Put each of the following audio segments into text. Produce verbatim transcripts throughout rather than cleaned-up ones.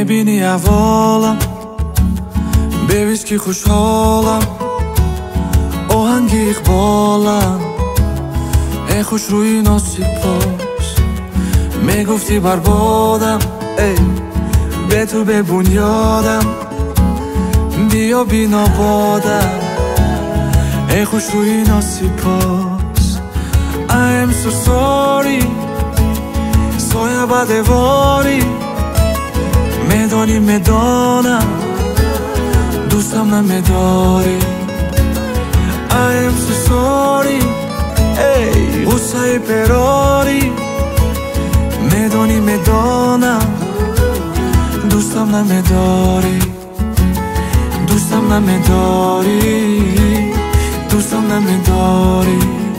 میبینی احوالم بویز که خوشحالم آهنگ اقبالم ای خوش روی ناسیب باش میگفتی بربادم ای به تو به بنیادم بیا بینا بادم ای خوش روی ناسیب باش I am so sorry سایه بدواری میدانی میدانم دوستم نمیداری I am so sorry ای غصه پراری میدانی میدانم دوستم نمیداری دوستم نمیداری دوستم نمیداری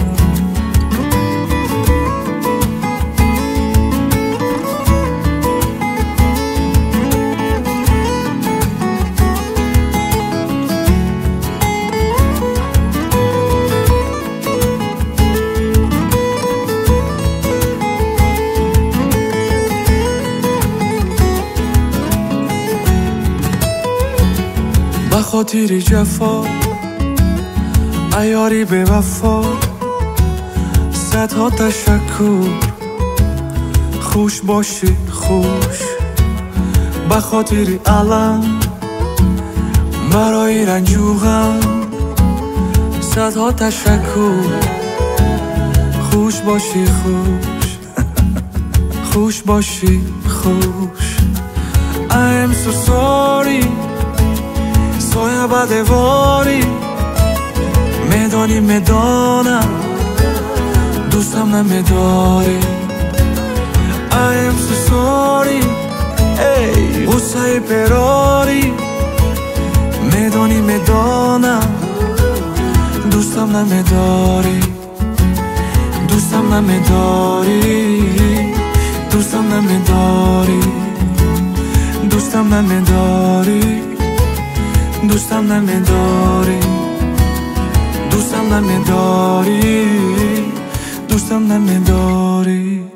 بخاطر جفا ایاری به وفا صدها تشکر خوش باشی خوش بخاطر علم برای رنج و غم صدها تشکر خوش باشی خوش خوش باشی خوش I am so sorry سایه بدواری میدانی میدانم دوستم نمیداری I am so sorry ای غصه پراری میدانی میدانم دوستم نمیداری دوستم نمیداری دوستم نمیداری دوستم نمیداری دوستم نمیداری دوستم نمیداری دوستم نمیداری